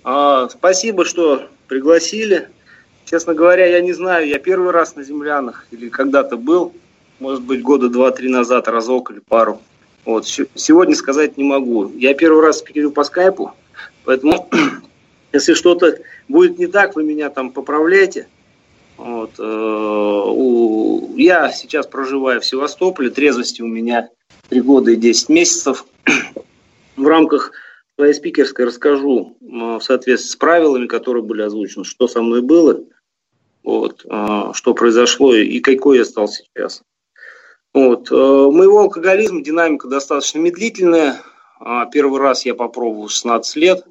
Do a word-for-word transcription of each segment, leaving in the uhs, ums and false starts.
А, спасибо, что пригласили. Честно говоря, я не знаю, я первый раз на землянах или когда-то был, может быть, года два-три назад, разок или пару. Вот. Сегодня сказать не могу. Я первый раз спикерю по скайпу, поэтому если что-то будет не так, вы меня там поправляйте. Вот. Я сейчас проживаю в Севастополе, трезвости у меня три года и десять месяцев. В рамках своей спикерской расскажу в соответствии с правилами, которые были озвучены, что со мной было, вот, что произошло и какой я стал сейчас. Вот. Моего алкоголизма динамика достаточно медлительная. Первый раз я попробовал в шестнадцать лет.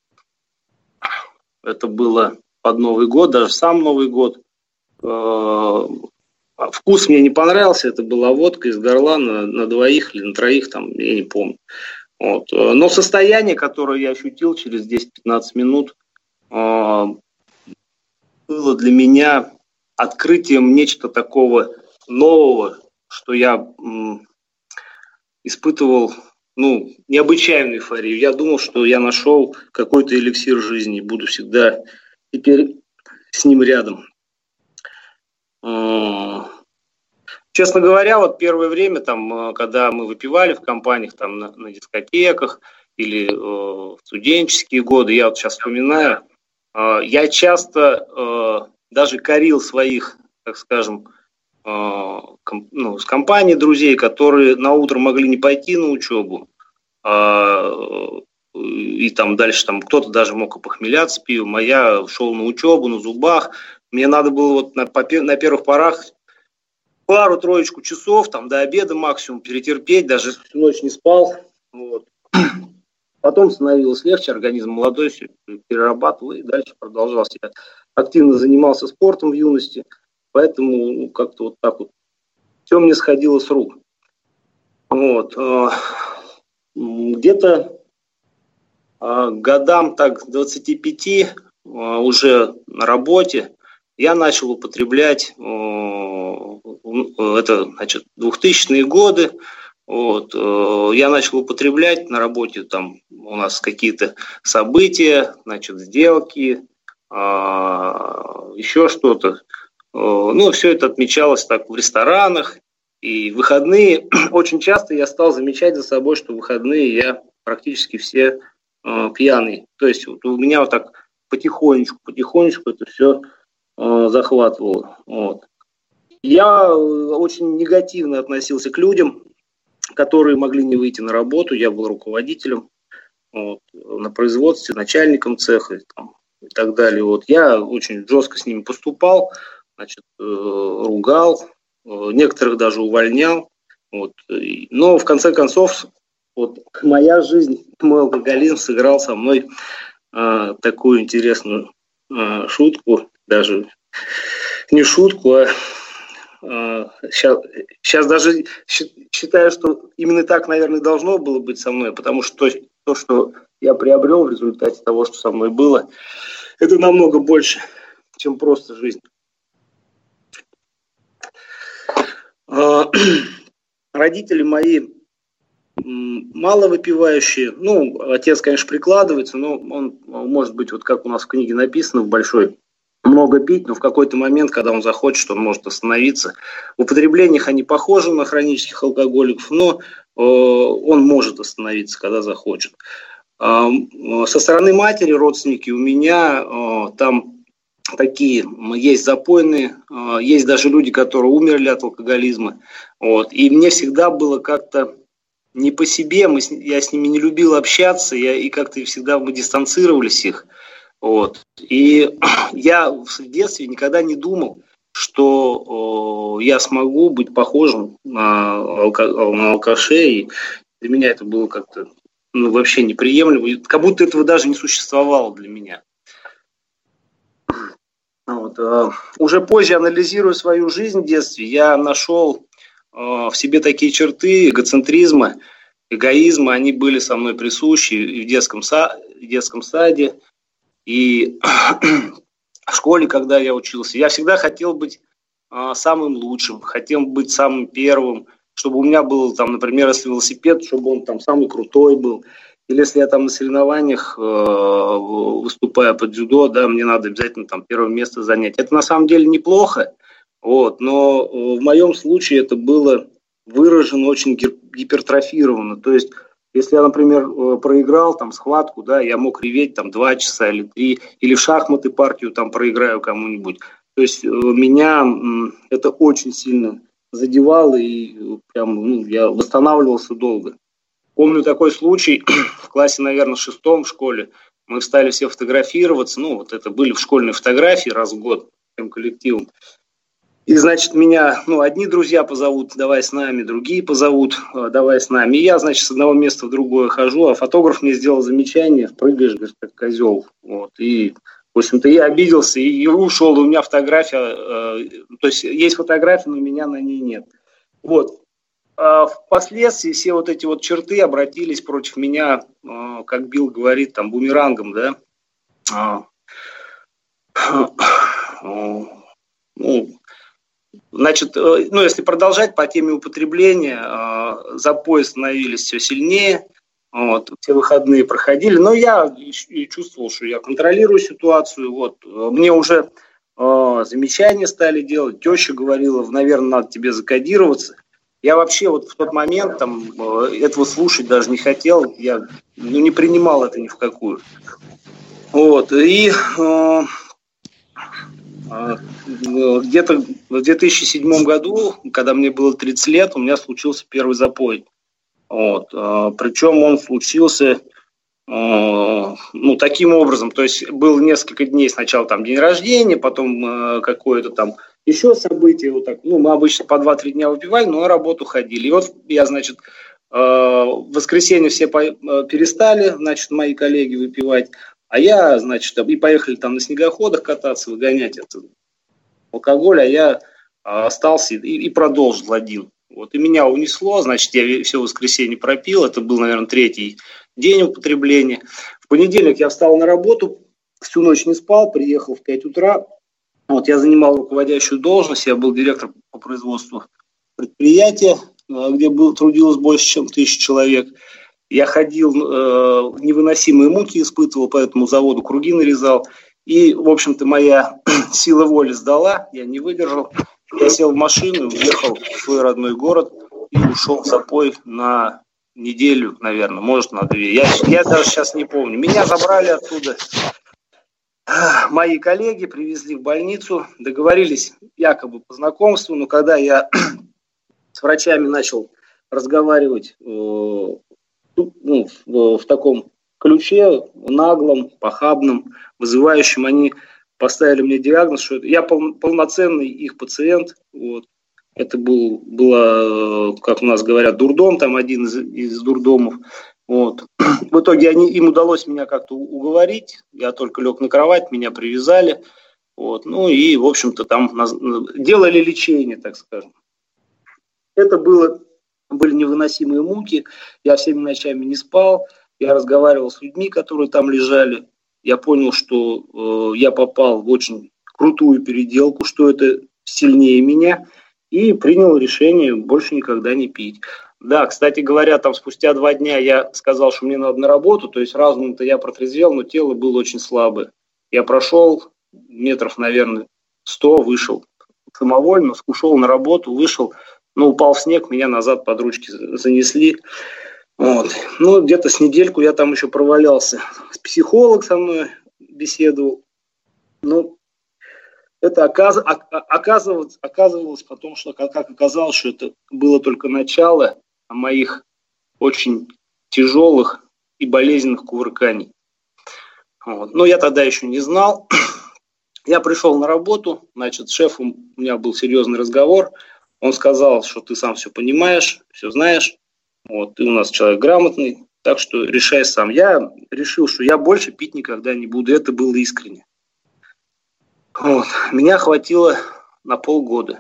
Это было под Новый год, даже сам Новый год. Вкус мне не понравился, это была водка из горла на, на двоих или на троих, там, я не помню. Вот. Но состояние, которое я ощутил через десять-пятнадцать минут, было для меня открытием нечто такого нового, что я испытывал ну, необычайную эйфорию. Я думал, что я нашел какой-то эликсир жизни и буду всегда теперь с ним рядом. Честно говоря, вот первое время, там, когда мы выпивали в компаниях, там, на, на дискотеках или э, в студенческие годы, я вот сейчас вспоминаю, э, я часто э, даже корил своих, так скажем, э, ком, ну, с компанией друзей, которые на утро могли не пойти на учебу, э, и там дальше там кто-то даже мог опохмеляться пивом, а я шел на учебу, на зубах. Мне надо было вот на, на первых порах пару-троечку часов, там, до обеда максимум перетерпеть, даже всю ночь не спал. Вот. Потом становилось легче, организм молодой, все перерабатывал и дальше продолжался. Я активно занимался спортом в юности, поэтому ну, как-то вот так вот все мне сходило с рук. Вот. Где-то годам так двадцати пяти уже на работе я начал употреблять, это, значит, двухтысячные годы, вот, я начал употреблять на работе, там у нас какие-то события, значит, сделки, еще что-то. Ну, все это отмечалось так в ресторанах, и в выходные, очень часто я стал замечать за собой, что в выходные я практически все пьяный. То есть вот у меня вот так потихонечку, потихонечку это все захватывало. Вот. Я очень негативно относился к людям, которые могли не выйти на работу. Я был руководителем вот, на производстве, начальником цеха там, и так далее. Вот. Я очень жестко с ними поступал, значит, ругал, некоторых даже увольнял. Вот. Но в конце концов, вот, моя жизнь, мой алкоголизм сыграл со мной э, такую интересную э, шутку, даже не шутку, а э, сейчас, сейчас даже считаю, что именно так, наверное, должно было быть со мной, потому что то, то, что я приобрел в результате того, что со мной было, это намного больше, чем просто жизнь. Э, родители мои мало выпивающие. Ну, отец, конечно, прикладывается, но он может быть, вот как у нас в книге написано, в большой, много пить, но в какой-то момент, когда он захочет, он может остановиться. В употреблениях они похожи на хронических алкоголиков, но э, он может остановиться, когда захочет. Э, со стороны матери, родственники у меня э, там такие, есть запойные, э, есть даже люди, которые умерли от алкоголизма. Вот. И мне всегда было как-то не по себе, мы с, я с ними не любил общаться, я, и как-то всегда мы дистанцировались их. Вот. И я в детстве никогда не думал, что о, я смогу быть похожим на, алка, на алкашей. И для меня это было как-то ну, вообще неприемлемо, как будто этого даже не существовало для меня. Вот. Уже позже, анализируя свою жизнь в детстве, я нашел в себе такие черты эгоцентризма, эгоизма, они были со мной присущи и в детском, са- в детском саде, и в школе, когда я учился. Я всегда хотел быть а, самым лучшим, хотел быть самым первым, чтобы у меня был, там, например, если велосипед, чтобы он там самый крутой был. или если я там на соревнованиях э, выступаю по дзюдо, да, мне надо обязательно там первое место занять. Это на самом деле неплохо, вот, но в моем случае это было выражено очень гипертрофировано. То есть, если я, например, проиграл там схватку, да, я мог реветь там два часа или три, или в шахматы партию там проиграю кому-нибудь. То есть меня это очень сильно задевало, и прям, ну, я восстанавливался долго. Помню такой случай в классе, наверное, шестом в школе. Мы встали все фотографироваться. Ну, вот это были в школьные фотографии раз в год всем коллективом. И, значит, меня, ну, одни друзья позовут, давай с нами, другие позовут, давай с нами. И я, значит, с одного места в другое хожу, а фотограф мне сделал замечание, прыгаешь, говорит, как козел. Вот. И, в общем-то, я обиделся и, и ушел. И у меня фотография, э, то есть есть фотография, но меня на ней нет. Вот. А впоследствии все вот эти вот черты обратились против меня, э, как Билл говорит, там, бумерангом, да. А, ну, Значит, ну, если продолжать по теме употребления, э, запои становились все сильнее, вот, все выходные проходили, но я и чувствовал, что я контролирую ситуацию, вот, мне уже э, замечания стали делать, теща говорила, наверное, надо тебе закодироваться. Я вообще вот в тот момент там, э, этого слушать даже не хотел, я ну, не принимал это ни в какую. Вот, и... Э, Где-то в две тысячи седьмом году, когда мне было тридцать лет, у меня случился первый запой. Вот. Причем он случился ну, таким образом. То есть было несколько дней, сначала там день рождения, потом какое-то там еще событие. Вот так. Ну, мы обычно по два-три дня выпивали, но на работу ходили. И вот я, значит, в воскресенье все перестали, значит, мои коллеги выпивать. А я, значит, и поехали там на снегоходах кататься, выгонять этот алкоголь, а я остался и, и продолжил один. Вот, и меня унесло, значит, я все воскресенье пропил, это был, наверное, третий день употребления. В понедельник я встал на работу, всю ночь не спал, приехал в пять утра. Вот, я занимал руководящую должность, я был директор по производству предприятия, где был, трудилось больше, чем тысяча человек. Я ходил, э, невыносимые муки испытывал, по этому заводу круги нарезал. И, в общем-то, моя сила воли сдала, я не выдержал. Я сел в машину, уехал в свой родной город и ушел в запой на неделю, наверное, может, на две. Я, я даже сейчас не помню. Меня забрали оттуда. Мои коллеги привезли в больницу, договорились якобы по знакомству, но когда я с врачами начал разговаривать... Э, Ну, в, в таком ключе, наглом, похабном, вызывающем, они поставили мне диагноз, что я пол, полноценный их пациент. Вот. Это был, было, как у нас говорят, дурдом, там один из, из дурдомов. Вот. В итоге они, им удалось меня как-то уговорить, я только лег на кровать, меня привязали. Вот. Ну и, в общем-то, там делали лечение, так скажем. Это было... Были невыносимые муки, я всеми ночами не спал, я разговаривал с людьми, которые там лежали, я понял, что э, я попал в очень крутую переделку, что это сильнее меня, и принял решение больше никогда не пить. Да, кстати говоря, там спустя два дня я сказал, что мне надо на работу, то есть разумом-то я протрезвел, но тело было очень слабое. Я прошел метров, наверное, сто, вышел самовольно, ушел на работу, вышел, ну, упал в снег, меня назад под ручки занесли. Вот. Ну, где-то с недельку я там еще провалялся. Психолог со мной беседовал. Ну, это оказ... оказывалось, оказывалось потом, что, как оказалось, что это было только начало моих очень тяжелых и болезненных кувырканий. Вот. Но я тогда еще не знал. Я пришел на работу, значит, с шефом у меня был серьезный разговор. Он сказал, что ты сам все понимаешь, все знаешь, вот, ты у нас человек грамотный, так что решай сам. Я решил, что я больше пить никогда не буду, это было искренне. Вот. Меня хватило на полгода.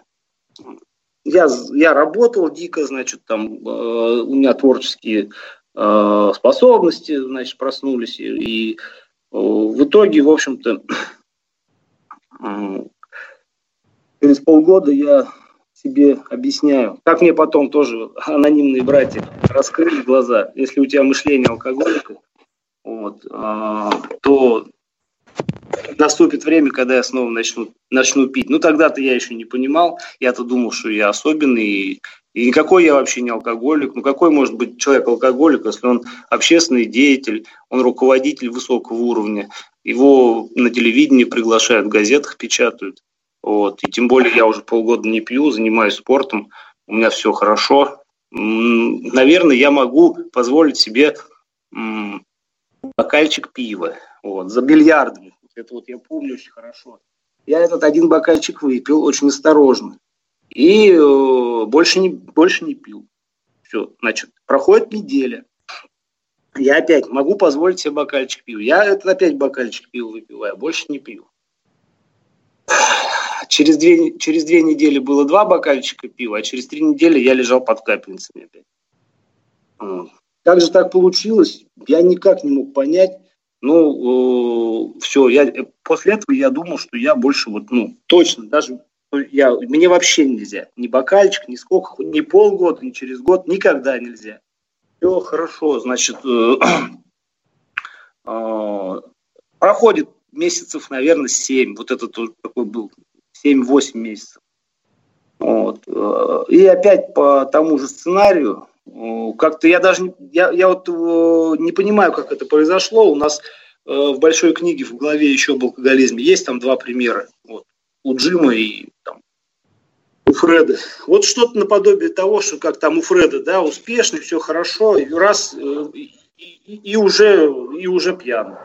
Я, я работал дико, значит, там э, у меня творческие э, способности, значит, проснулись, и, и э, в итоге, в общем-то, э, через полгода я себе объясняю. Как мне потом тоже анонимные братья раскрыли глаза. Если у тебя мышление алкоголика, вот, а, то наступит время, когда я снова начну, начну пить. Ну, тогда-то я еще не понимал. Я-то думал, что я особенный. И, и никакой я вообще не алкоголик. Ну, какой может быть человек алкоголик, если он общественный деятель, он руководитель высокого уровня. Его на телевидении приглашают, в газетах печатают. Вот. И тем более я уже полгода не пью, занимаюсь спортом. У меня все хорошо. Наверное, я могу позволить себе м- бокальчик пива. Вот, за бильярдом. Это вот я помню очень хорошо. Я этот один бокальчик выпил очень осторожно. И э, больше, не, больше не пил. Все, значит, проходит неделя. Я опять могу позволить себе бокальчик пива. Я этот опять бокальчик пива выпиваю, больше не пью. Через две, через две недели было два бокальчика пива, а через три недели я лежал под капельницами опять. Вот. Как же так получилось, я никак не мог понять. Ну, э, все, я, после этого я думал, что я больше вот, ну, точно, даже я, мне вообще нельзя. Ни бокальчик, ни сколько, ни полгода, ни через год, никогда нельзя. Все хорошо, значит, э, э, проходит месяцев, наверное, семь. Вот это тоже такой был, семь-восемь месяцев. Вот. Э, и опять по тому же сценарию, как-то я даже я, я вот не понимаю, как это произошло. У нас э, в большой книге в главе еще об алкоголизме есть там два примера. Вот, у Джима и там, у Фреда. Вот что-то наподобие того, что как там у Фреда, да, успешный, все хорошо, и раз э, и, и, и уже и уже пьян.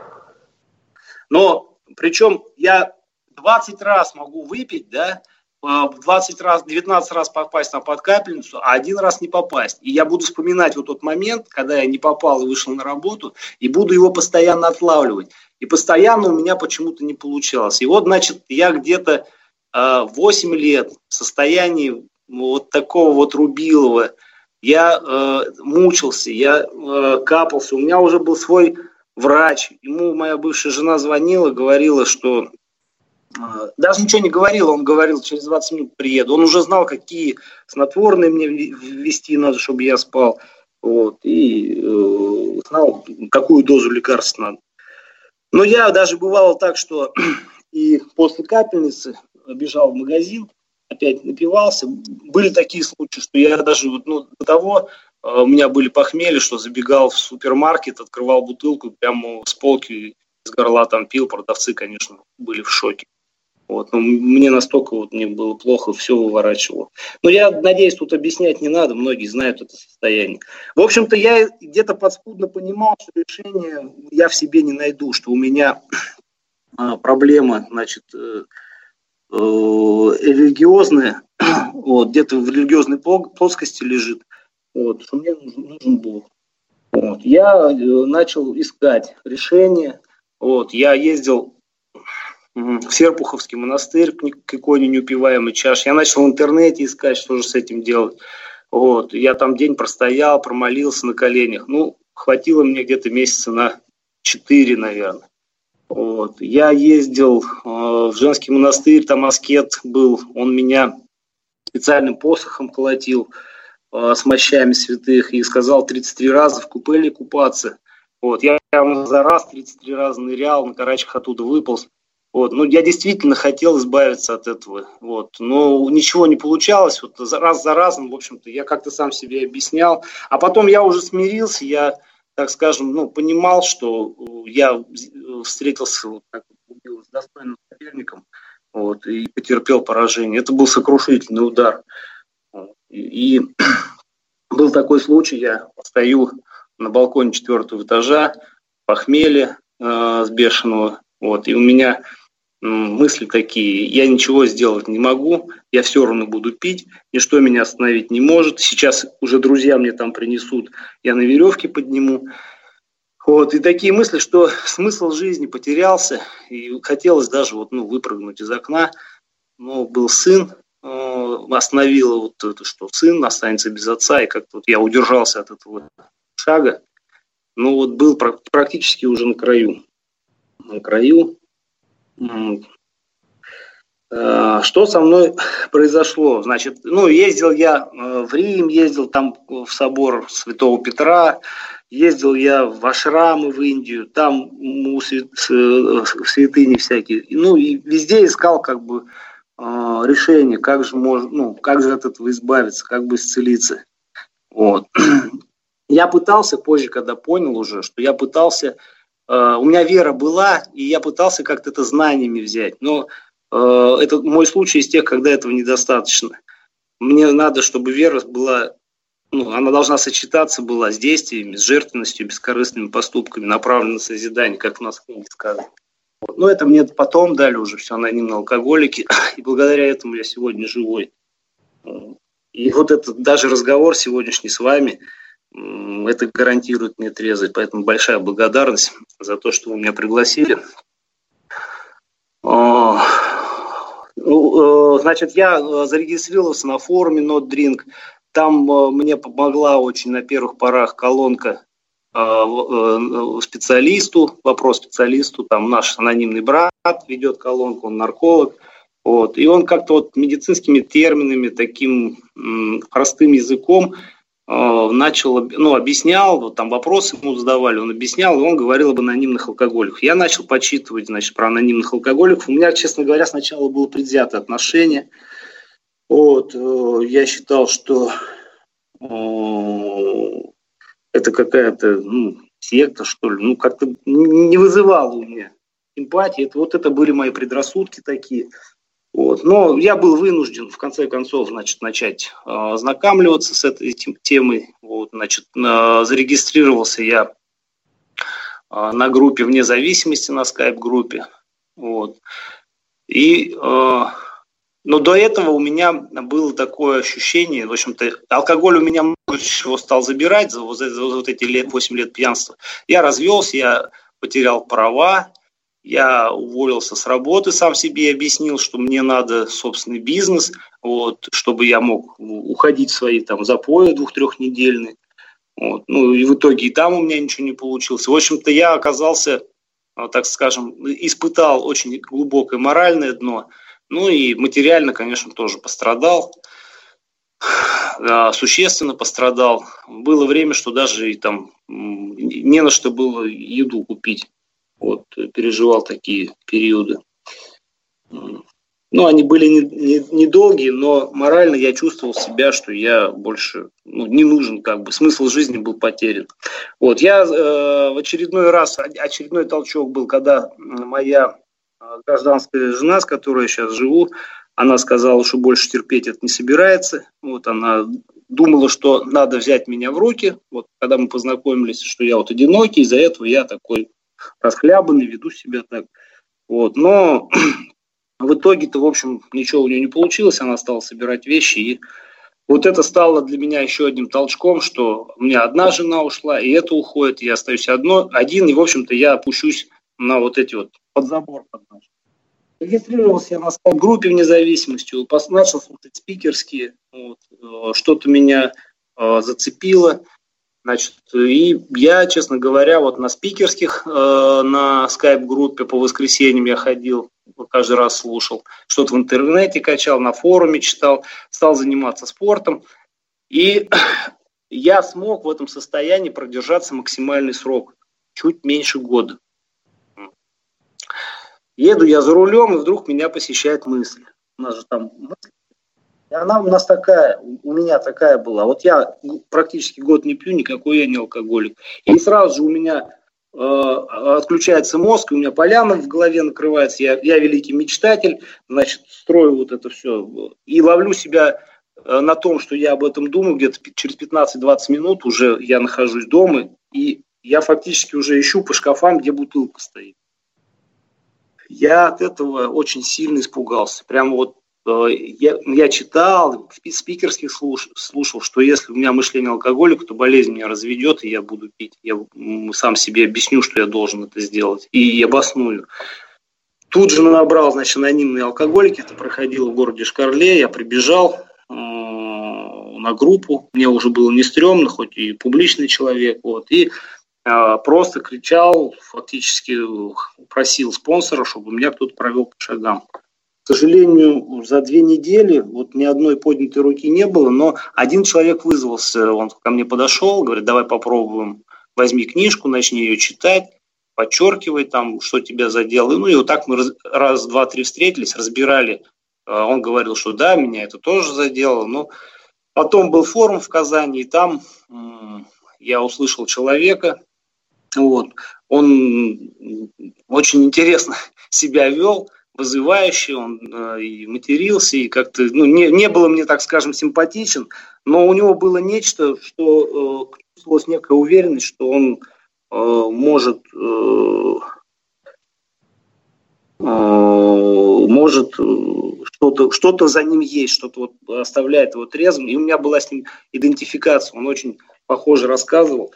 Но причем я двадцать раз могу выпить, да, двадцать раз, девятнадцать раз попасть на подкапельницу, а один раз не попасть. И я буду вспоминать вот тот момент, когда я не попал и вышел на работу, и буду его постоянно отлавливать. И постоянно у меня почему-то не получалось. И вот, значит, я где-то э, восемь лет в состоянии вот такого вот рубилова. Я э, мучился, я э, капался. У меня уже был свой врач. Ему моя бывшая жена звонила, говорила, что... Даже ничего не говорил, он говорил, через двадцать минут приеду. Он уже знал, какие снотворные мне ввести надо, чтобы я спал. Вот, и э, знал, какую дозу лекарств надо. Но я даже бывало так, что и после капельницы бежал в магазин, опять напивался. Были такие случаи, что я даже ну, до того, э, у меня были похмелья, что забегал в супермаркет, открывал бутылку, прямо с полки из горла там пил. Продавцы, конечно, были в шоке. Вот, но мне настолько вот мне было плохо, все выворачивало. Но я надеюсь, тут объяснять не надо, многие знают это состояние. В общем-то, я где-то подспудно понимал, что решение я в себе не найду, что у меня а, проблема, значит, э, э, религиозная, вот, где-то в религиозной плоскости лежит, вот, что мне нужен, нужен Бог. Вот, я э, начал искать решение, вот, я ездил в Серпуховский монастырь к иконе неупиваемой чаши. Я начал в интернете искать, что же с этим делать. Вот. Я там день простоял, промолился на коленях. Ну, хватило мне где-то месяца на четыре, наверное. Вот. Я ездил э, в женский монастырь, там аскет был. Он меня специальным посохом колотил э, с мощами святых и сказал тридцать три раза в купеле купаться. Вот. Я прямо за раз тридцать три раза нырял, на карачках оттуда выполз. Вот, ну, я действительно хотел избавиться от этого, вот, но ничего не получалось, вот, раз за разом, в общем-то, я как-то сам себе объяснял, а потом я уже смирился, я, так скажем, ну, понимал, что я встретился вот, так, с достойным соперником, вот, и потерпел поражение, это был сокрушительный удар, вот, и, и был такой случай, я стою на балконе четвертого этажа, похмелье э, с бешеного, вот, и у меня мысли такие, я ничего сделать не могу, я все равно буду пить, ничто меня остановить не может, сейчас уже друзья мне там принесут, я на веревке подниму. Вот, и такие мысли, что смысл жизни потерялся, и хотелось даже вот, ну, выпрыгнуть из окна, но был сын, э, остановило вот это, что сын останется без отца, и как-то вот я удержался от этого шага, но вот был практически уже на краю, на краю. Что со мной произошло? Значит, ну, ездил я в Рим, ездил там в собор Святого Петра, ездил я в ашрамы в Индию, там у святыни всякие. Ну, и везде искал как бы решение, как же можно, ну, как же от этого избавиться, как бы исцелиться. Вот. Я пытался позже, когда понял уже, что я пытался, у меня вера была, и я пытался как-то это знаниями взять, но это мой случай из тех, когда этого недостаточно. Мне надо, чтобы вера была, ну, она должна сочетаться была с действиями, с жертвенностью, бескорыстными поступками, направленными на созидание, как у нас в книге сказано. Вот. Но это мне потом дали уже все анонимные алкоголики, и благодаря этому я сегодня живой. И вот этот даже разговор сегодняшний с вами, это гарантирует мне трезвость, поэтому большая благодарность за то, что вы меня пригласили. Значит, я зарегистрировался на форуме Not Drink. Там мне помогла очень на первых порах колонка специалисту, вопрос специалисту. Там наш анонимный брат ведет колонку, он нарколог. Вот. И он как-то вот медицинскими терминами, таким простым языком начал, ну, объяснял, вот там вопросы ему задавали, он объяснял, и он говорил об анонимных алкоголиках. Я начал почитывать, значит, про анонимных алкоголиков. У меня, честно говоря, сначала было предвзятое отношение. Вот, я считал, что это какая-то, ну, секта, что ли, ну, как-то не вызывало у меня симпатии. Это, вот это были мои предрассудки такие. Вот. Но я был вынужден, в конце концов, значит, начать э, ознакомливаться с этой темой. Вот, значит, э, зарегистрировался я э, на группе «Вне зависимости», на скайп-группе. Вот. И, э, но до этого у меня было такое ощущение, в общем-то, алкоголь у меня много чего стал забирать за, за, за вот эти лет, восемь лет пьянства. Я развелся, я потерял права. Я уволился с работы, сам себе объяснил, что мне надо собственный бизнес, вот, чтобы я мог уходить в свои там запои двух-трехнедельные. Вот. Ну и в итоге и там у меня ничего не получилось. В общем-то, я оказался, так скажем, испытал очень глубокое моральное дно. Ну и материально, конечно, тоже пострадал. Да, существенно пострадал. Было время, что даже и там не на что было еду купить. Вот, переживал такие периоды. Ну, они были недолгие, не, не но морально я чувствовал себя, что я больше, ну, не нужен, как бы, смысл жизни был потерян. Вот, я э, в очередной раз, очередной толчок был, когда моя гражданская жена, с которой я сейчас живу, она сказала, что больше терпеть это не собирается. Вот, она думала, что надо взять меня в руки. Вот, когда мы познакомились, что я вот одинокий, из-за этого я такой расхлябанный, веду себя так. Вот. Но в итоге-то, в общем, ничего у нее не получилось. Она стала собирать вещи. И вот это стало для меня еще одним толчком, что у меня одна жена ушла, и это уходит, и я остаюсь одно, один. И, в общем-то, я опущусь на вот эти вот под забор. Регистрировался я на скайп-группе «Вне зависимости», начал слушать спикерские. Вот. Что-то меня э, зацепило. Значит, и я, честно говоря, вот на спикерских, э, на скайп-группе по воскресеньям я ходил, каждый раз слушал, что-то в интернете качал, на форуме читал, стал заниматься спортом. И я смог в этом состоянии продержаться максимальный срок, чуть меньше года. Еду я за рулем, и вдруг меня посещает мысль. У нас же там мысль. И она у нас такая, у меня такая была. Вот я практически год не пью, никакой я не алкоголик. И сразу же у меня э, отключается мозг, у меня поляна в голове накрывается. Я, я великий мечтатель, значит, строю вот это все. И ловлю себя э, на том, что я об этом думаю, где-то через пятнадцать-двадцать минут уже я нахожусь дома. И я фактически уже ищу по шкафам, где бутылка стоит. Я от этого очень сильно испугался. Прямо вот Я, я читал, спикерских слушал, слушал, что если у меня мышление алкоголика, то болезнь меня разведет, и я буду пить. Я сам себе объясню, что я должен это сделать, и обосную. Тут же набрал, значит, анонимные алкоголики. Это проходило в городе Шкарле. Я прибежал э, на группу. Мне уже было не стрёмно, хоть и публичный человек. Вот, и э, просто кричал, фактически просил спонсора, чтобы меня кто-то провел по шагам. К К сожалению, за две недели вот ни одной поднятой руки не было, но один человек вызвался, он ко мне подошел, говорит, давай попробуем, возьми книжку, начни ее читать, подчеркивай там, что тебя задело. Ну и вот так мы раз, раз два, три встретились, разбирали. Он говорил, что да, меня это тоже задело. Но потом был форум в Казани, и там м- я услышал человека, вот, он очень интересно себя вел, вызывающий, он э, и матерился, и как-то, ну, не, не было мне, так скажем, симпатичен, но у него было нечто, что э, чувствовалась некая уверенность, что он э, может, э, э, может э, что-то, что-то за ним есть, что-то вот оставляет его трезвым, и у меня была с ним идентификация, он очень похоже рассказывал.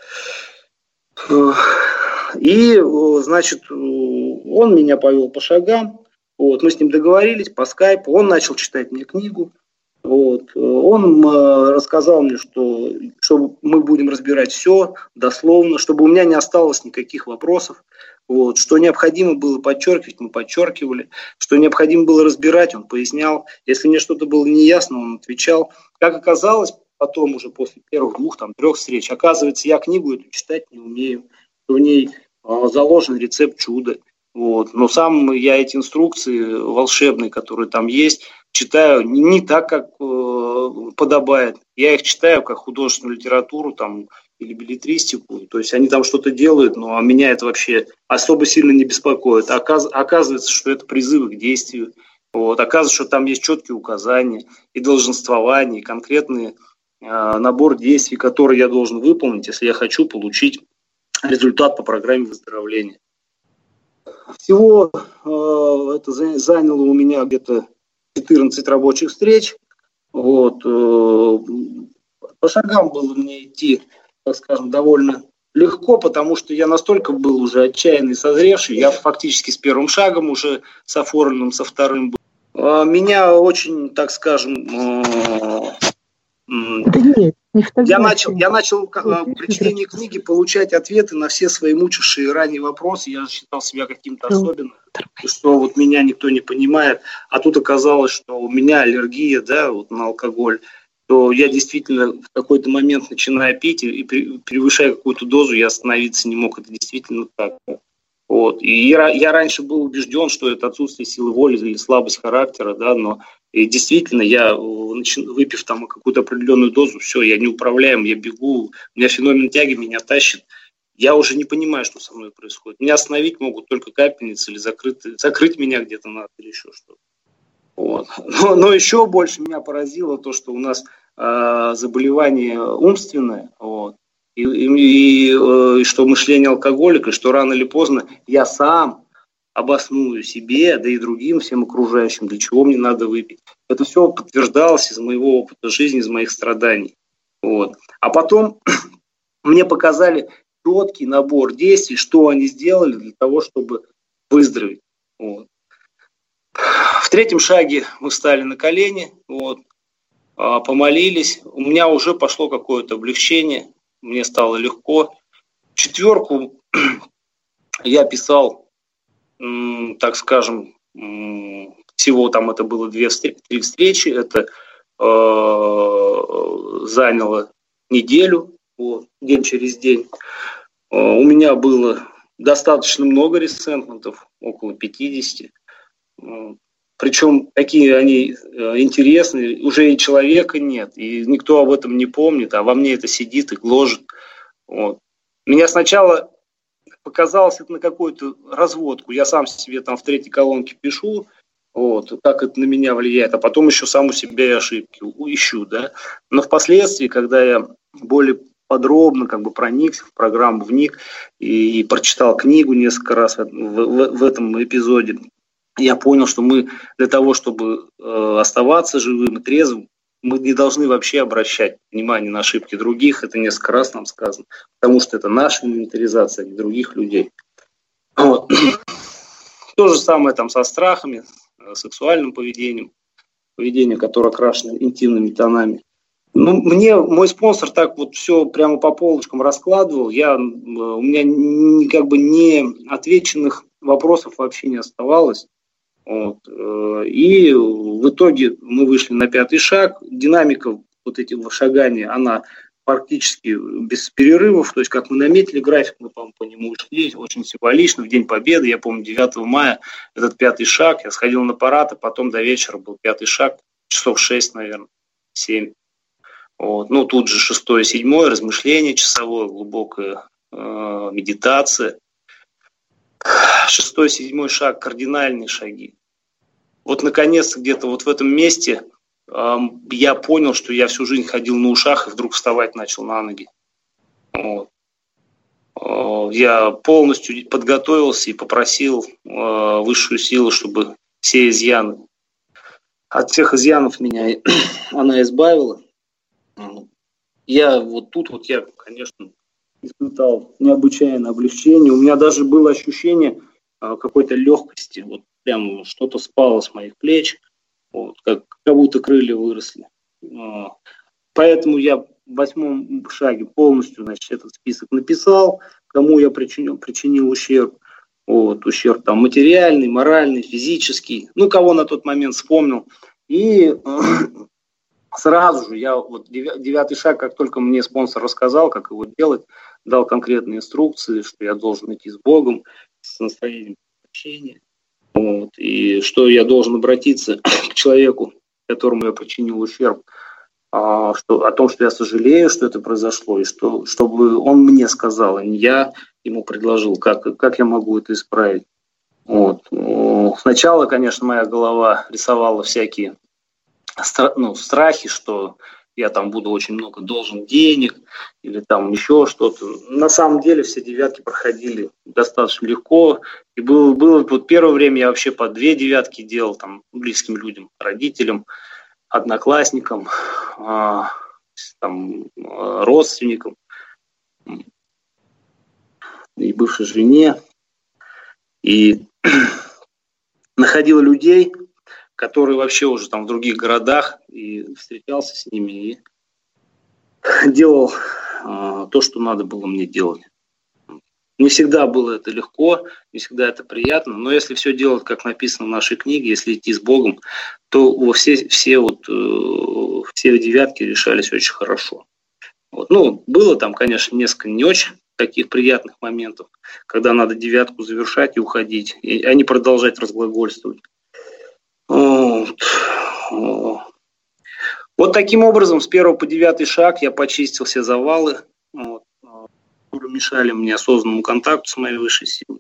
И, значит, он меня повел по шагам. Вот, мы с ним договорились по скайпу, он начал читать мне книгу. Вот, он э, рассказал мне, что, что мы будем разбирать все дословно, чтобы у меня не осталось никаких вопросов. Вот, что необходимо было подчеркивать, мы подчеркивали. Что необходимо было разбирать, он пояснял. Если мне что-то было неясно, он отвечал. Как оказалось, потом уже после первых двух, там, трех встреч, оказывается, я книгу эту читать не умею. В ней э, заложен рецепт чуда. Вот. Но сам я эти инструкции волшебные, которые там есть, читаю не, не так, как э, подобает. Я их читаю как художественную литературу там, или беллетристику. То есть они там что-то делают, но меня это вообще особо сильно не беспокоит. Оказ, оказывается, что это призывы к действию. Вот. Оказывается, что там есть четкие указания и долженствования, и конкретный э, набор действий, которые я должен выполнить, если я хочу получить результат по программе выздоровления. Всего э, это заняло у меня где-то четырнадцать рабочих встреч. Вот, э, по шагам было мне идти, так скажем, довольно легко, потому что я настолько был уже отчаянный, созревший. Я фактически с первым шагом уже с оформленным, со вторым был. Э, меня очень, так скажем, э, Да нет, не я начал, я начал при чтении книги получать ответы на все свои мучившие ранее вопросы. Я считал себя каким-то особенным, что вот меня никто не понимает. А тут оказалось, что у меня аллергия, да, вот на алкоголь. То я действительно в какой-то момент, начиная пить и превышая какую-то дозу, я остановиться не мог. Это действительно так. Вот. И я, я раньше был убежден, что это отсутствие силы воли или слабость характера, да, но и действительно я, выпив там какую-то определенную дозу, все, я неуправляем, я бегу, у меня феномен тяги меня тащит, я уже не понимаю, что со мной происходит. Меня остановить могут только капельницы или закрыть, закрыть меня где-то надо или еще что-то. Вот. Но, но еще больше меня поразило то, что у нас э, заболевание умственное, вот. И, и, и, и что мышление алкоголика, что рано или поздно я сам обосную себе, да и другим, всем окружающим, для чего мне надо выпить. Это все подтверждалось из моего опыта жизни, из моих страданий. Вот. А потом мне показали четкий набор действий, что они сделали для того, чтобы выздороветь. Вот. В третьем шаге мы встали на колени, вот, помолились. У меня уже пошло какое-то облегчение. Мне стало легко. Четверку я писал, так скажем, всего там это было две три встречи. Это э, заняло неделю, вот, день через день. Э, у меня было достаточно много ресентментов, около пятьдесят. Э, Причем такие они интересные, уже и человека нет, и никто об этом не помнит, а во мне это сидит и гложет. Вот. Меня сначала показалось это на какую-то разводку, я сам себе там в третьей колонке пишу, вот, как это на меня влияет, а потом еще сам у себя и ошибки ищу, да. Но впоследствии, когда я более подробно как бы проникся в программу, вник и, и прочитал книгу несколько раз в, в, в этом эпизоде, я понял, что мы для того, чтобы э, оставаться живым и трезвым, мы не должны вообще обращать внимание на ошибки других. Это несколько раз нам сказано, потому что это наша инвентаризация, а не других людей. Вот. То же самое там со страхами, сексуальным поведением, поведением, которое окрашено интимными тонами. Ну, мне мой спонсор так вот все прямо по полочкам раскладывал. Я, у меня ни, как бы не отвеченных вопросов вообще не оставалось. Вот. И в итоге мы вышли на пятый шаг. Динамика вот этих шаганий, она практически без перерывов. То есть, как мы наметили график, мы по, по нему ушли. Очень символично. В День Победы, я помню, девятого мая, этот пятый шаг. Я сходил на парад, а потом до вечера был пятый шаг. Часов шесть, наверное, семь. Вот. Ну, тут же шестое, седьмое, размышление часовое, глубокая э, медитация. Шестой, седьмой шаг, кардинальные шаги. Вот, наконец-то, где-то вот в этом месте э, я понял, что я всю жизнь ходил на ушах и вдруг вставать начал на ноги. Вот. Э, я полностью подготовился и попросил э, высшую силу, чтобы все изъяны, от всех изъянов меня она избавила. Я вот тут вот я, конечно, испытал необычайное облегчение. У меня даже было ощущение а, какой-то легкости. Вот прям что-то спало с моих плеч, вот, как, как будто крылья выросли. А, поэтому я в восьмом шаге полностью, значит, этот список написал, кому я причинил, причинил ущерб. Вот, ущерб там материальный, моральный, физический. Ну, кого на тот момент вспомнил. И сразу же я, вот девятый шаг, как только мне спонсор рассказал, как его делать, дал конкретные инструкции, что я должен идти с Богом, с настроением общения, вот, и что я должен обратиться к человеку, которому я причинил ущерб, а, что, о том, что я сожалею, что это произошло, и что, чтобы он мне сказал, а не я ему предложил, как, как я могу это исправить. Вот. Сначала, конечно, моя голова рисовала всякие ну, страхи, что я там буду очень много должен денег или там еще что-то. На самом деле все девятки проходили достаточно легко. И было, было вот первое время я вообще по две девятки делал там близким людям, родителям, одноклассникам, а, там, родственникам и бывшей жене. И находил людей, которые вообще уже там в других городах, и встречался с ними, и делал э, то, что надо было мне делать. Не всегда было это легко, не всегда это приятно, но если все делать, как написано в нашей книге, если идти с Богом, то все, все, вот, э, все девятки решались очень хорошо. Вот. Ну, было там, конечно, несколько не очень таких приятных моментов, когда надо девятку завершать и уходить, и, а не продолжать разглагольствовать. Вот. Вот таким образом, с первого по девятый шаг я почистил все завалы, вот, которые мешали мне осознанному контакту с моей высшей силой.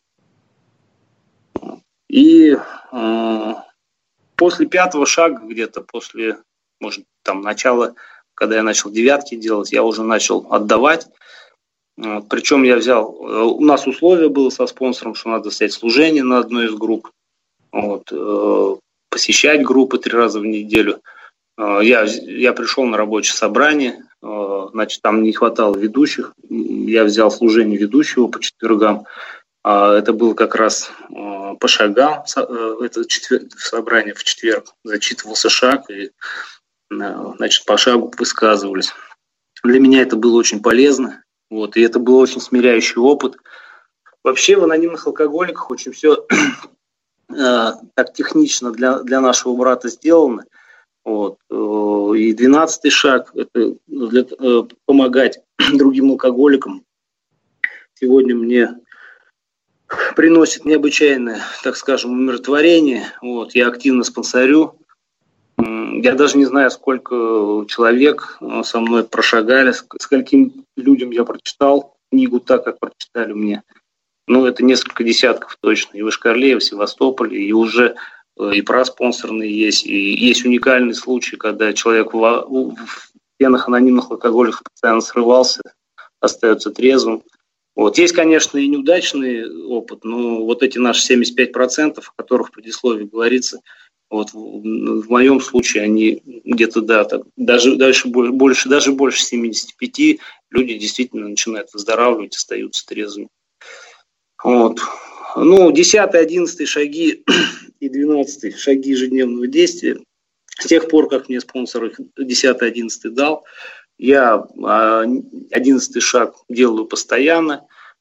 И э, после пятого шага, где-то после, может, там, начала, когда я начал девятки делать, я уже начал отдавать. Вот, причем я взял, у нас условие было со спонсором, что надо взять служение на одной из групп. Вот, э, посещать группы три раза в неделю. Э, я, я пришел на рабочее собрание, э, значит, там не хватало ведущих. Я взял служение ведущего по четвергам. Э, это было как раз э, по шагам. Э, это четвер... собрание в четверг. Зачитывался шаг, и э, значит, по шагу высказывались. Для меня это было очень полезно. Вот, и это был очень смиряющий опыт. Вообще в анонимных алкоголиках очень все так технично для, для нашего брата сделано. Вот. И двенадцатый шаг – это для, помогать другим алкоголикам. Сегодня мне приносит необычайное, так скажем, умиротворение. Вот. Я активно спонсорю. Я даже не знаю, сколько человек со мной прошагали, скольким людям я прочитал книгу так, как прочитали мне. Ну, это несколько десятков точно. И в Ишкарле, и в Севастополе, и уже и проспонсорные есть. И есть уникальный случай, когда человек в, в пенах анонимных алкоголиков постоянно срывался, остается трезвым. Вот. Есть, конечно, и неудачный опыт, но вот эти наши семьдесят пять процентов, о которых в предисловии говорится, вот в, в моем случае они где-то, да, так, даже, дальше, больше, даже больше семьдесят пять люди действительно начинают выздоравливать, остаются трезвыми. Вот. Ну, десятый, одиннадцатый шаги и двенадцатый шаги ежедневного действия. С тех пор, как мне спонсор десятый, одиннадцатый дал, я одиннадцатый шаг делаю постоянно.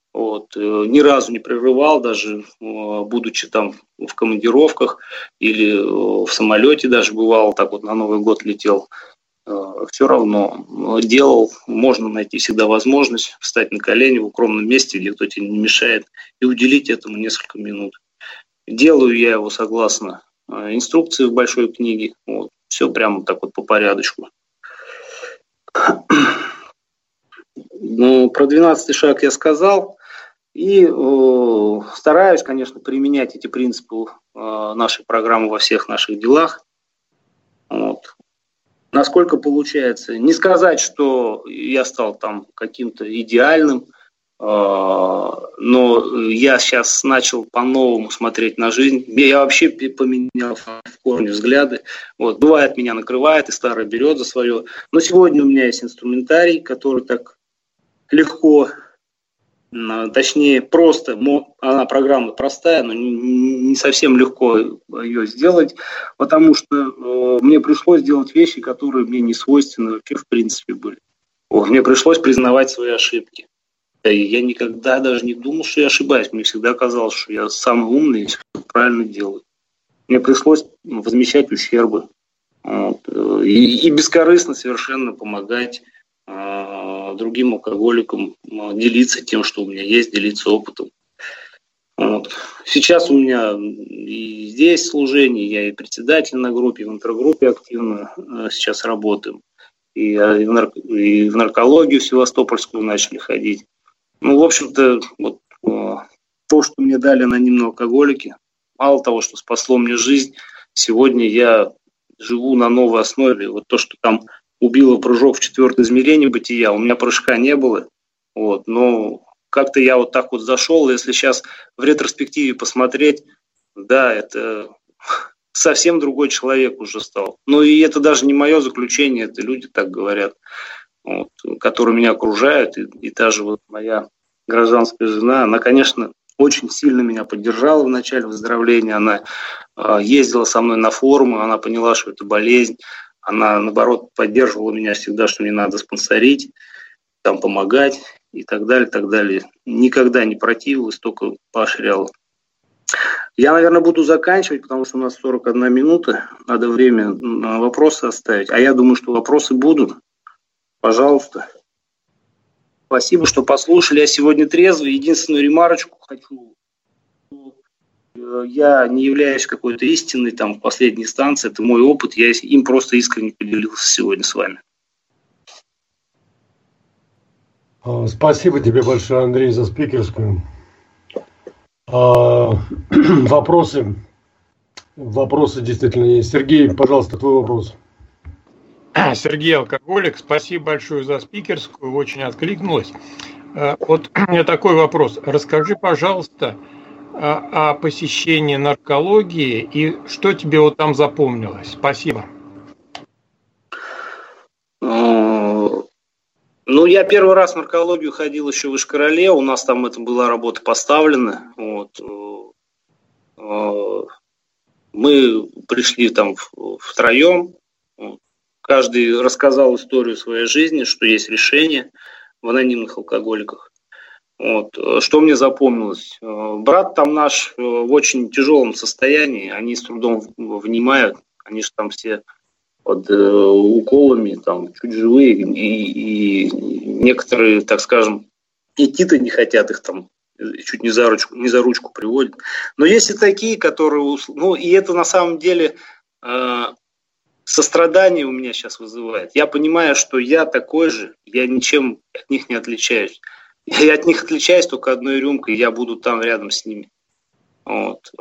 Вот, ни разу не прерывал, даже будучи там в командировках или в самолете даже бывал, так вот на Новый год летел. Все равно делал, можно найти всегда возможность встать на колени в укромном месте, где кто тебе не мешает, и уделить этому несколько минут. Делаю я его согласно инструкции в большой книге. Вот, все прямо так вот по порядочку. Ну, про двенадцатый шаг я сказал. И э, стараюсь, конечно, применять эти принципы э, нашей программы во всех наших делах. Вот. Насколько получается. Не сказать, что я стал там каким-то идеальным, э, но я сейчас начал по-новому смотреть на жизнь. Я вообще поменял в корне взгляды. Вот. Бывает, меня накрывает, и старое берет за свое. Но сегодня у меня есть инструментарий, который так легко... Точнее, просто, она программа простая, но не совсем легко ее сделать, потому что э, мне пришлось делать вещи, которые мне не свойственны вообще в принципе были. Вот, мне пришлось признавать свои ошибки. И я никогда даже не думал, что я ошибаюсь. Мне всегда казалось, что я самый умный и все правильно делаю. Мне пришлось возмещать ущербы. Вот, и, и бескорыстно совершенно помогать другим алкоголикам, делиться тем, что у меня есть, делиться опытом. Вот. Сейчас у меня и здесь служение, я и председатель на группе, в интергруппе активно сейчас работаем. И в, нарк... и в наркологию севастопольскую начали ходить. Ну, в общем-то, вот, то, что мне дали анонимные алкоголики, мало того, что спасло мне жизнь, сегодня я живу на новой основе. Вот то, что там убило прыжок в четвертое измерение бытия. У меня прыжка не было. Вот, но как-то я вот так вот зашел. Если сейчас в ретроспективе посмотреть, да, это совсем другой человек уже стал. Ну и это даже не мое заключение, это люди так говорят, вот, которые меня окружают. И, и даже вот моя гражданская жена, она, конечно, очень сильно меня поддержала в начале выздоровления. Она э, ездила со мной на форумы, она поняла, что это болезнь. Она, наоборот, поддерживала меня всегда, что не надо спонсорить, там, помогать и так далее, так далее. Никогда не противилась, только поощряла. Я, наверное, буду заканчивать, потому что у нас сорок одна минута. Надо время на вопросы оставить. А я думаю, что вопросы будут. Пожалуйста. Спасибо, что послушали. Я сегодня трезвый. Единственную ремарочку хочу. Я не являюсь какой-то истиной там в последней инстанции, это мой опыт, я им просто искренне поделился сегодня с вами. Спасибо тебе большое, Андрей, за спикерскую. А, вопросы? Вопросы действительно есть. Сергей, пожалуйста, твой вопрос. Сергей Алкоголик, спасибо большое за спикерскую, очень откликнулась. Вот у меня такой вопрос. Расскажи, пожалуйста, о посещении наркологии и что тебе вот там запомнилось? Спасибо. Ну, я первый раз в наркологию ходил еще в Ишкарале, у нас там это была работа поставлена. Вот. Мы пришли там втроем, каждый рассказал историю своей жизни, что есть решение в анонимных алкоголиках. Вот. Что мне запомнилось? Брат там наш в очень тяжелом состоянии, они с трудом внимают, они же там все под уколами, там чуть живые, и, и некоторые, так скажем, идти-то не хотят, их там чуть не за ручку, не за ручку приводят. Но есть и такие, которые, ну и это на самом деле э, сострадание у меня сейчас вызывает. Я понимаю, что я такой же, я ничем от них не отличаюсь. Я от них отличаюсь только одной рюмкой, я буду там рядом с ними. Вот.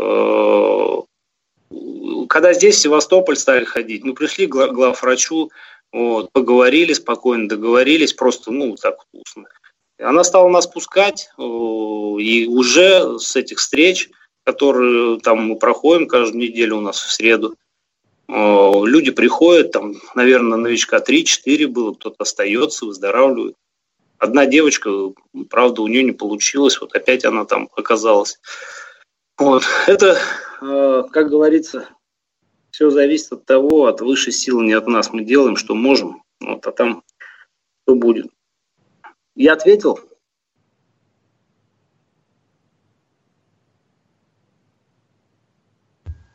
Когда здесь в Севастополь стали ходить, ну, пришли к главврачу, вот, поговорили спокойно, договорились, просто, ну, так устно. Она стала нас пускать, и уже с этих встреч, которые там мы проходим каждую неделю у нас в среду, люди приходят, там, наверное, новичка три-четыре было, кто-то остается, выздоравливает. Одна девочка, правда, у нее не получилось, вот опять она там оказалась. Вот. Это, как говорится, все зависит от того, от высшей силы, не от нас. Мы делаем, что можем, вот, а там что будет. Я ответил?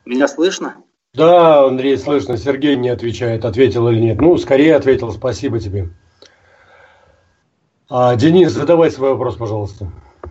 Меня слышно? Да, Андрей, слышно. Сергей не отвечает, ответил или нет. Ну, скорее ответил, спасибо тебе. А, Денис, задавай свой вопрос, пожалуйста.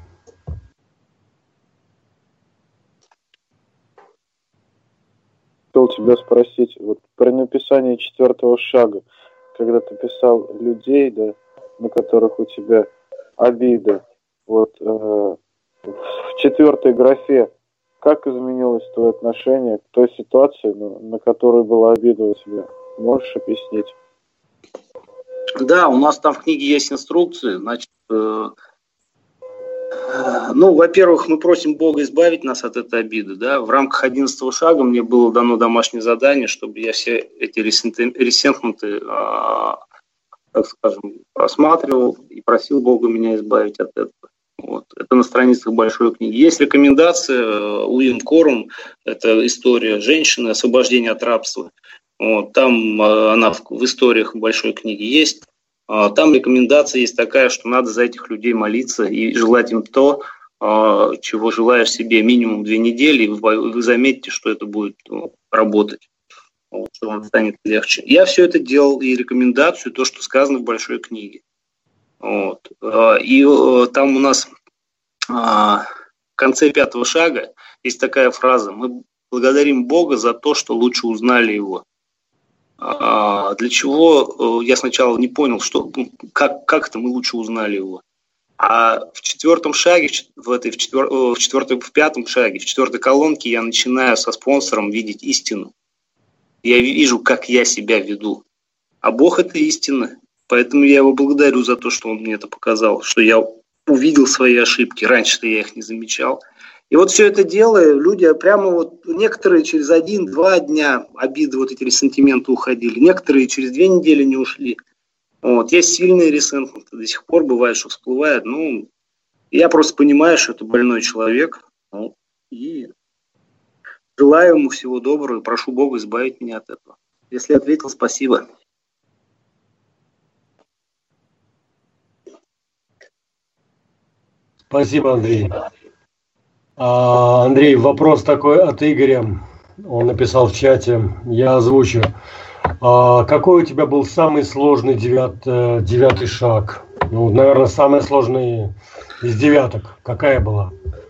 Хотел тебя спросить, вот при написании четвертого шага, когда ты писал людей, да, на которых у тебя обида, вот э, в четвертой графе, как изменилось твое отношение к той ситуации, на, на которую была обида у тебя? Можешь объяснить? Да, у нас там в книге есть инструкции. Значит, э, э, ну, во-первых, мы просим Бога избавить нас от этой обиды. Да? В рамках одиннадцатого шага мне было дано домашнее задание, чтобы я все эти ресентменты, э, так скажем, просматривал и просил Бога меня избавить от этого. Вот. Это на страницах большой книги. Есть рекомендация Уильям Корум, это история женщины, освобождение от рабства. Вот. Там она в, в историях большой книги есть. Там рекомендация есть такая, что надо за этих людей молиться и желать им то, чего желаешь себе минимум две недели, и вы, вы заметите, что это будет ну, работать, вот, что вам станет легче. Я все это делал и рекомендацию, то, что сказано в большой книге. Вот. И там у нас в конце пятого шага есть такая фраза: мы благодарим Бога за то, что лучше узнали Его. Для чего я сначала не понял, что, как, как это мы лучше узнали Его. А в четвертом шаге, в, этой, в, четвер, в, четвертом, в пятом шаге, в четвертой колонке я начинаю со спонсором видеть истину. Я вижу, как я себя веду. А Бог – это истина. Поэтому я его благодарю за то, что он мне это показал, что я увидел свои ошибки. Раньше-то я их не замечал. И вот все это делая, люди прямо вот, некоторые через один-два дня обиды, вот эти ресентименты уходили, некоторые через две недели не ушли. Вот. Есть сильные ресентменты, до сих пор бывает, что всплывает. Ну, я просто понимаю, что это больной человек. Ну, и желаю ему всего доброго и прошу Бога избавить меня от этого. Если ответил, спасибо. Спасибо, Андрей. А, Андрей, вопрос такой от Игоря. Он написал в чате, я озвучу. А, какой у тебя был самый сложный девят, девятый шаг? Ну, наверное, самый сложный из девяток. Какая была?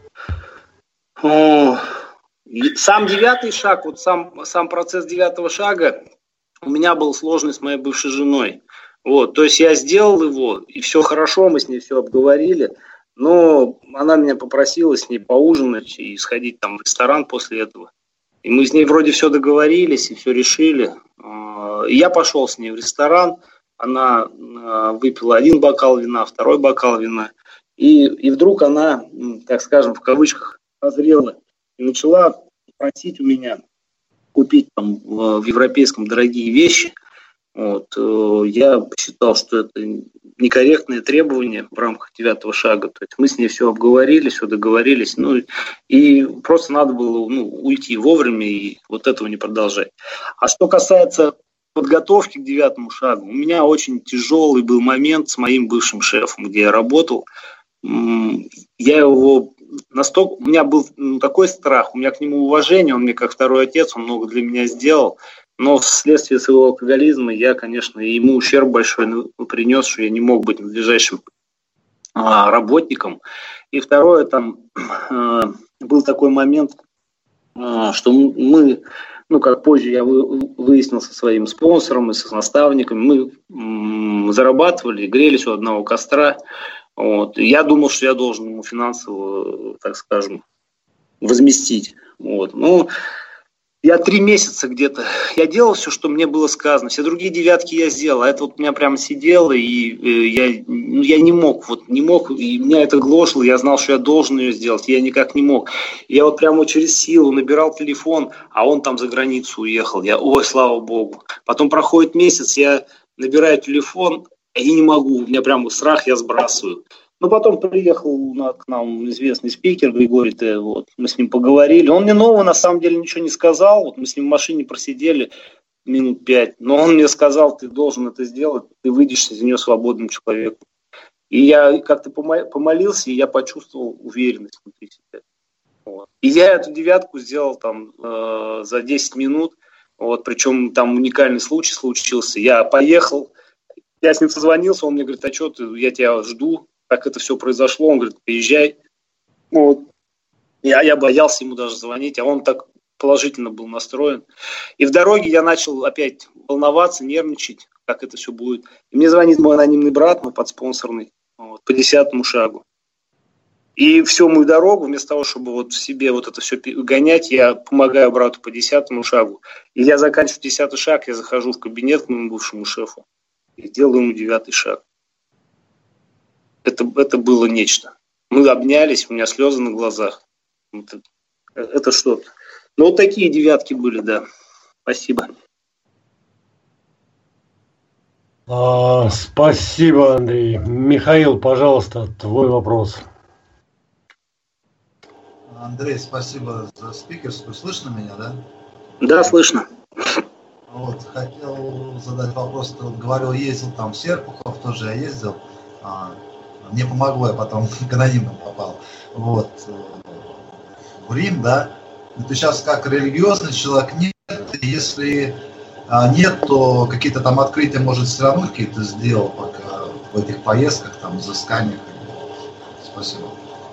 О, сам девятый шаг, вот сам, сам процесс девятого шага у меня был сложный с моей бывшей женой. Вот, то есть я сделал его, и все хорошо, мы с ней все обговорили. Но она меня попросила с ней поужинать и сходить там в ресторан после этого. И мы с ней вроде все договорились и все решили. И я пошел с ней в ресторан. Она выпила один бокал вина, второй бокал вина. И, и вдруг она, так скажем, в кавычках, озрела и начала просить у меня купить там в европейском дорогие вещи. Вот. Я посчитал, что это некорректные требования в рамках девятого шага. То есть мы с ней все обговорили, все договорились. Ну, и просто надо было ну, уйти вовремя и вот этого не продолжать. А что касается подготовки к девятому шагу, у меня очень тяжелый был момент с моим бывшим шефом, где я работал. Я его настолько... У меня был ну, такой страх, у меня к нему уважение, он мне как второй отец, он много для меня сделал. Но вследствие своего алкоголизма я, конечно, ему ущерб большой принес, что я не мог быть надлежащим а, работником. И второе, там а, был такой момент, а, что мы, ну, как позже я вы, выяснил со своим спонсором и со наставниками, мы м, зарабатывали, грелись у одного костра. Вот. И я думал, что я должен ему финансово, так скажем, возместить. Вот. Ну, я три месяца где-то, я делал все, что мне было сказано, все другие девятки я сделал, а это вот у меня прямо сидело, и э, я, ну, я не мог, вот не мог, и меня это гложило, я знал, что я должен ее сделать, я никак не мог. Я вот прямо через силу набирал телефон, а он там за границу уехал, я, ой, слава богу. Потом проходит месяц, я набираю телефон, и не могу, у меня прямо страх, я сбрасываю. Ну, потом приехал на, к нам известный спикер Григорий Т. Вот, мы с ним поговорили. Он мне нового, на самом деле, ничего не сказал. Вот мы с ним в машине просидели минут пять. Но он мне сказал, ты должен это сделать, ты выйдешь из нее свободным человеком. И я как-то помолился, и я почувствовал уверенность внутри себя. Вот. И я эту девятку сделал там э, за десять минут. Вот, причем там уникальный случай случился. Я поехал, я с ним созвонился, он мне говорит, а что ты, я тебя жду, как это все произошло. Он говорит, приезжай. Вот. Я, я боялся ему даже звонить, а он так положительно был настроен. И в дороге я начал опять волноваться, нервничать, как это все будет. И мне звонит мой анонимный брат, мой подспонсорный, вот, по десятому шагу. И всю мою дорогу, вместо того, чтобы вот в себе вот это все гонять, я помогаю брату по десятому шагу. И я заканчиваю десятый шаг, я захожу в кабинет к моему бывшему шефу и делаю ему девятый шаг. Это, это было нечто. Мы обнялись, у меня слезы на глазах. Это, это что-то. Ну, вот такие девятки были, да. Спасибо. А, спасибо, Андрей. Михаил, пожалуйста, твой вопрос. Андрей, спасибо за спикерскую. Слышно меня, да? Да, слышно. Вот, хотел задать вопрос. Ты вот говорил, ездил там в Серпухов, тоже я ездил. А, мне помогло, я потом к анонимным попал. Вот. В Рим, да? Но ты сейчас как религиозный человек нет. Если а, нет, то какие-то там открытия, может, все равно какие-то сделал пока в этих поездках, там, изысканиях. Спасибо.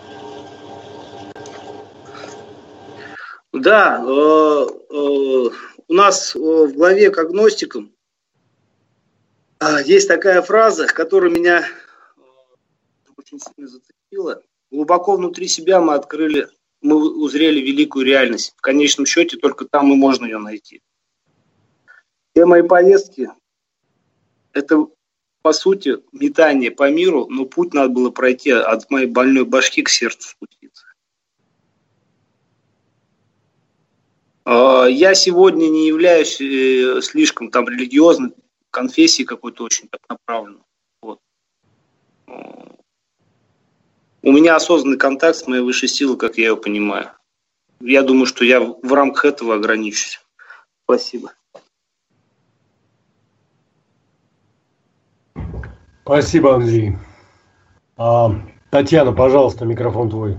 Да, э, э, у нас в главе к агностикам э, есть такая фраза, которая меня э, очень сильно зацепила. Глубоко внутри себя мы открыли, мы узрели великую реальность. В конечном счете только там и можно ее найти. Все мои поездки – это, по сути, метание по миру, но путь надо было пройти от моей больной башки к сердцу спуститься. Я сегодня не являюсь слишком там религиозной конфессией какой-то очень так направленной. Вот. У меня осознанный контакт с моей высшей силой, как я его понимаю. Я думаю, что я в рамках этого ограничусь. Спасибо. Спасибо, Андрей. А, Татьяна, пожалуйста, микрофон твой.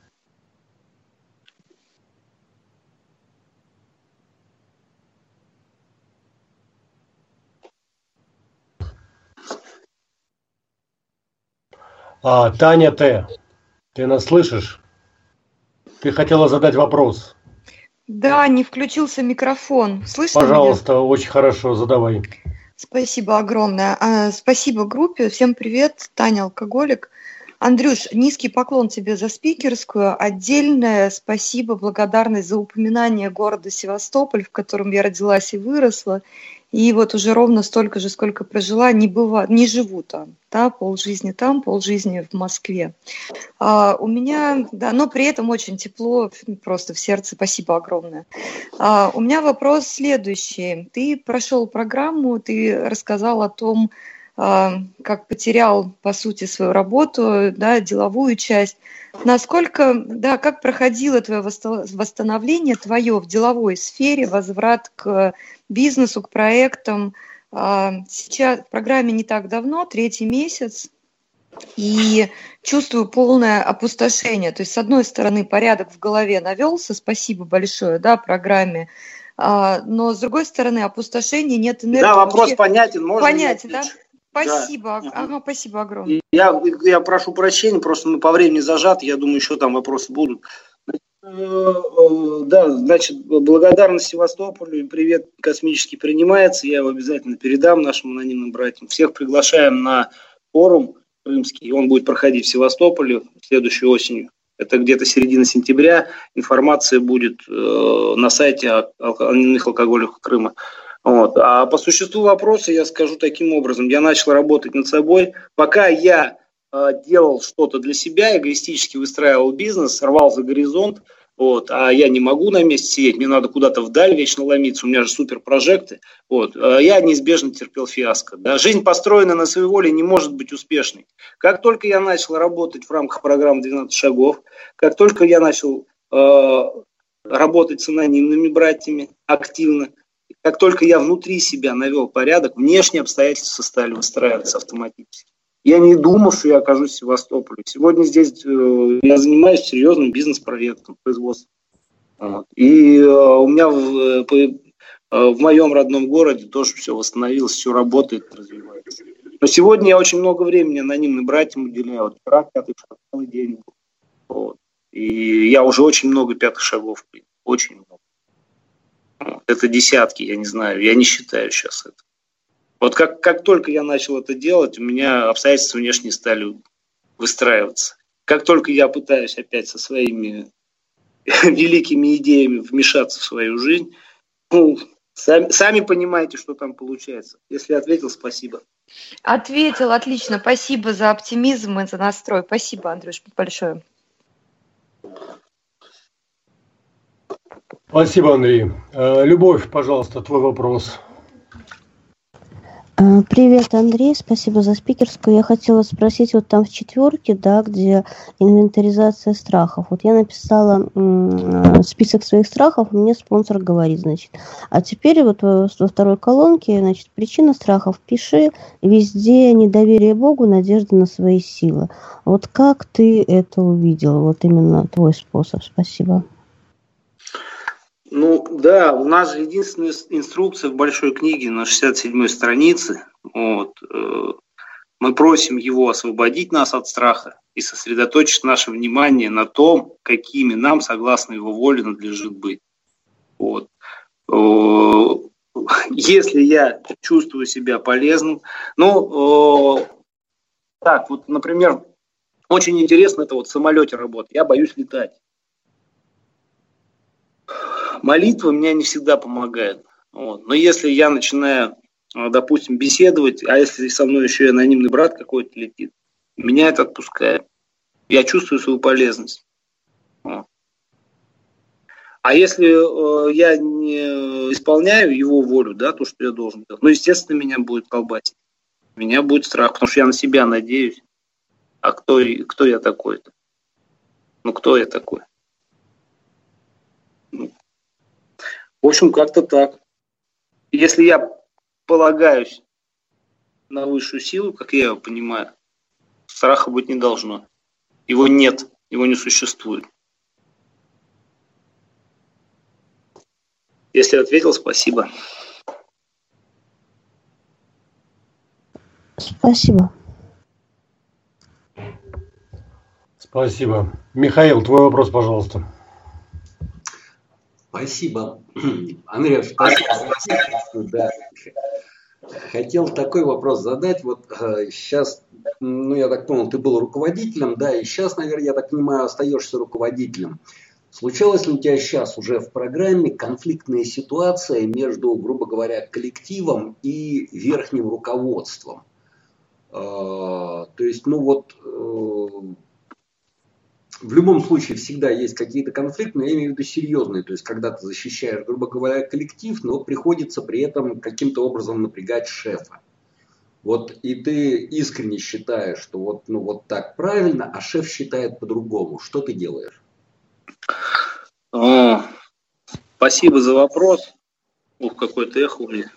А, Таня Т., ты нас слышишь? Ты хотела задать вопрос. Да, не включился микрофон. Слышно Пожалуйста, меня? очень хорошо, задавай. Спасибо огромное. А, спасибо группе. Всем привет. Таня Алкоголик. Андрюш, низкий поклон тебе за спикерскую. Отдельное спасибо, благодарность за упоминание города Севастополь, в котором я родилась и выросла. И вот уже ровно столько же, сколько прожила, не, быва, не живу там. Да, полжизни там, полжизни в Москве. А, у меня, да, но при этом очень тепло, просто в сердце. Спасибо огромное. А, у меня вопрос следующий. Ты прошел программу, ты рассказал о том, как потерял, по сути, свою работу, да, деловую часть. Насколько, да, как проходило твое восстановление, твое в деловой сфере, возврат к бизнесу, к проектам? Сейчас в программе не так давно, третий месяц, и чувствую полное опустошение. То есть, с одной стороны, порядок в голове навелся, спасибо большое, да, программе, но, с другой стороны, опустошение, нет энергии. Да, вопрос вообще понятен, можно понятен, да? Спасибо, да. Ага, спасибо огромное. Я, я прошу прощения, просто мы по времени зажаты, я думаю, еще там вопросы будут. Да, значит, благодарность Севастополю и привет космический принимается, я его обязательно передам нашим анонимным братьям. Всех приглашаем на форум крымский, он будет проходить в Севастополе следующей осенью. Это где-то середина сентября, информация будет на сайте анонимных алкоголиков Крыма. Вот. А по существу вопроса я скажу таким образом. Я начал работать над собой. Пока я э, делал что-то для себя, эгоистически выстраивал бизнес, рвал за горизонт, вот, а я не могу на месте сидеть, мне надо куда-то вдаль вечно ломиться, у меня же суперпрожекты. Вот, э, я неизбежно терпел фиаско. Да. Жизнь, построенная на своей воле, не может быть успешной. Как только я начал работать в рамках программы двенадцать шагов, как только я начал э, работать с анонимными братьями активно, как только я внутри себя навел порядок, внешние обстоятельства стали выстраиваться автоматически. Я не думал, что я окажусь в Севастополе. Сегодня здесь э, я занимаюсь серьезным бизнес-проектом, производством Вот. И э, у меня в, по, э, в моем родном городе тоже все восстановилось, все работает, развивается. Но сегодня я очень много времени анонимным братьям уделяю. Вот вчера пятый шаг целый день был. Вот. И я уже очень много пятых шагов принял. Очень много. Вот. Это десятки, я не знаю, я не считаю сейчас это. Вот как, как только я начал это делать, у меня обстоятельства внешние стали выстраиваться. Как только я пытаюсь опять со своими великими идеями вмешаться в свою жизнь, ну, сами, сами понимаете, что там получается. Если ответил, спасибо. Ответил, отлично. Спасибо за оптимизм и за настрой. Спасибо, Андрюш, большое. Спасибо, Андрей. Любовь, пожалуйста, твой вопрос. Привет, Андрей, спасибо за спикерскую. Я хотела спросить, вот там в четверке, да, где инвентаризация страхов. Вот я написала м, список своих страхов, мне спонсор говорит, значит. А теперь вот во второй колонке, значит, причина страхов, пиши везде недоверие Богу, надежда на свои силы. Вот как ты это увидел, вот именно твой способ? Спасибо. Ну, да, у нас же единственная инструкция в большой книге на шестьдесят седьмой странице. Вот, э, мы просим его освободить нас от страха и сосредоточить наше внимание на том, какими нам, согласно его воле, надлежит быть. Вот. Э, если я чувствую себя полезным, ну, э, так, вот, например, очень интересно это вот в самолете работать. Я боюсь летать. Молитва меня не всегда помогает. Вот. Но если я начинаю, допустим, беседовать, а если со мной еще и анонимный брат какой-то летит, меня это отпускает. Я чувствую свою полезность. Вот. А если э, я не исполняю его волю, да, то, что я должен делать, ну, естественно, меня будет колбасить. Меня будет страх, потому что я на себя надеюсь. А кто, кто я такой-то? Ну, кто я такой? В общем, как-то так. Если я полагаюсь на высшую силу, как я его понимаю, страха быть не должно. Его нет, его не существует. Если ответил, спасибо. Спасибо. Спасибо. Михаил, твой вопрос, пожалуйста. Спасибо. Андрей, спасибо. Да. Хотел такой вопрос задать. Вот э, сейчас, ну, я так понял, ты был руководителем, да, и сейчас, наверное, я так понимаю, остаешься руководителем. Случалась ли у тебя сейчас уже в программе конфликтная ситуация между, грубо говоря, коллективом и верхним руководством? Э, то есть, ну вот... Э, В любом случае всегда есть какие-то конфликты, но я имею в виду серьезные. То есть, когда ты защищаешь, грубо говоря, коллектив, но приходится при этом каким-то образом напрягать шефа. Вот и ты искренне считаешь, что вот, ну, вот так правильно, а шеф считает по-другому. Что ты делаешь? О, спасибо за вопрос. Ух, какое-то эхо у меня.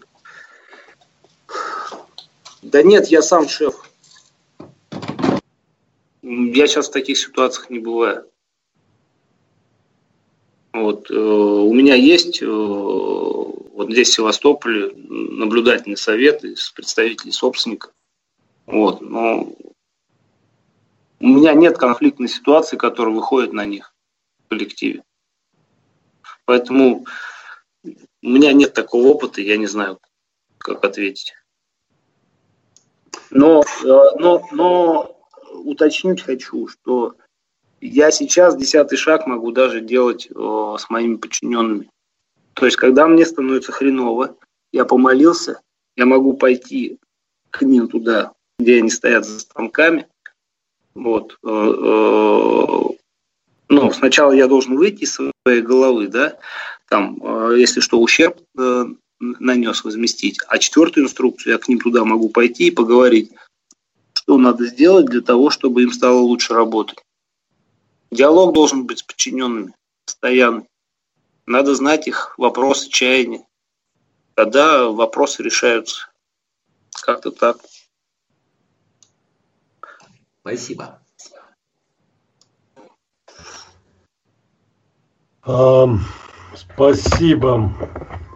Да нет, я сам шеф. Я сейчас в таких ситуациях не бываю. Вот, э, у меня есть э, вот здесь в Севастополе наблюдательный совет из представителей собственников. Вот, но у меня нет конфликтной ситуации, которая выходит на них в коллективе. Поэтому у меня нет такого опыта, я не знаю, как ответить. Но, э, но, но уточнить хочу, что я сейчас десятый шаг могу даже делать э, с моими подчиненными. То есть, когда мне становится хреново, я помолился, я могу пойти к ним туда, где они стоят за станками. Вот. Э, э, ну, сначала я должен выйти из своей головы, да, там, э, если что, ущерб э, нанес, возместить. А четвертую инструкцию я к ним туда могу пойти и поговорить, что надо сделать для того, чтобы им стало лучше работать. Диалог должен быть с подчиненными, постоянный. Надо знать их вопросы, чаяния. Тогда вопросы решаются. Как-то так. Спасибо. А, спасибо.